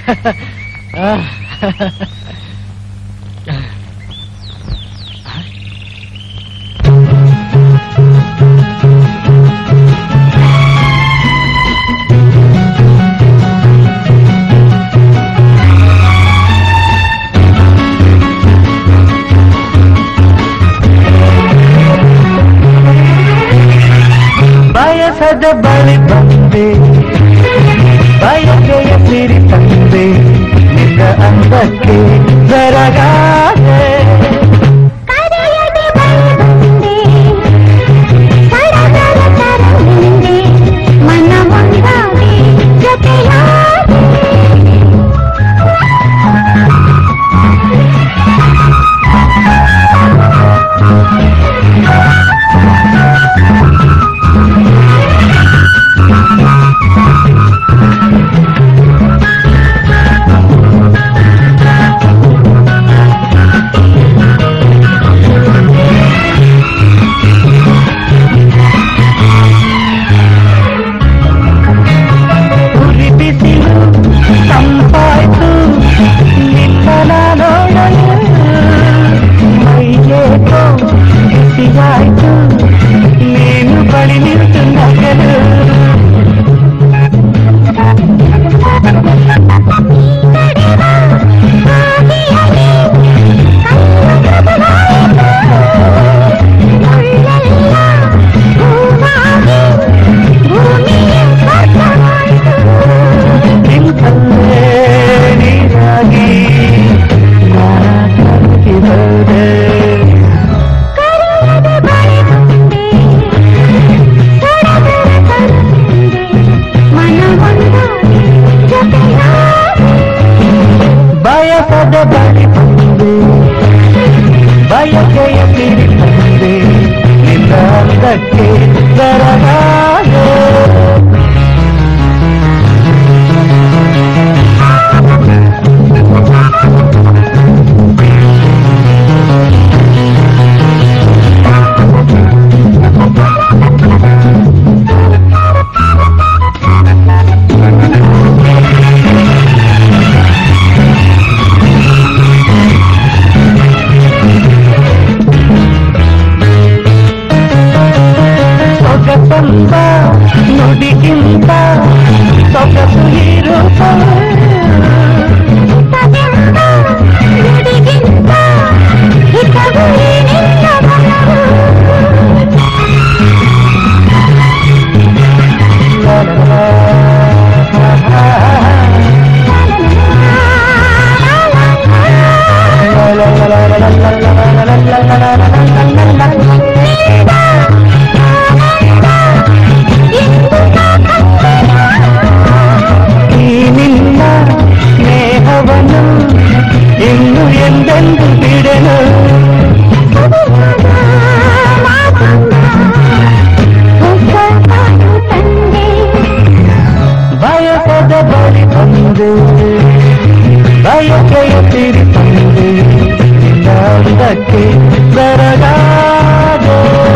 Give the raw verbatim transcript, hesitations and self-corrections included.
ಬಯಸದ ಬಳಿ ಬಂದೆ ಬಯಕೆಯ ಸಿರಿ ತಂದೆ ನಿನ್ನ ಅಂದಕ್ಕೆ ಬೆರಗಾದೆ ಮನ ಒಂದಾಗಿ ಜೊತೆಯಾಗಿ ನೀನು ಬಳಿ ನಿಂತು ನಗಲು ನಿಂತಲ್ಲೇ ನೀರಾಗಿ ನಾರಾಗಿರದೆ ಬಯಸದ ಬಳಿ ಬಂದೆ ಬಯಕೆಯ ಸಿರಿ ತಂದೆ ನಿನ್ನ ಅಂದಕ್ಕೆ ಬೆರಗಾದೆ ಸೊಗಸಂಬ ನುಡಿಗಿಂತ ಸೊಗಸು ಇರುತ್ತದೆ ನುಡಿಗಿಂತ ಹಿತವು ನಿನ್ನ ಮನವು ನಿನ್ನ ಸ್ನೇಹವನ್ನು ಇನ್ನು ಎಂದೆಂದು ಬಿಡೆನು ಬಯಸದ ಬಳಿ ಬಂದೆ ಬಯಕೆಯ ಸಿರಿ ತಂದೆ ನಿನ್ನ ಅಂದಕ್ಕೆ ಬೆರಗಾದೆ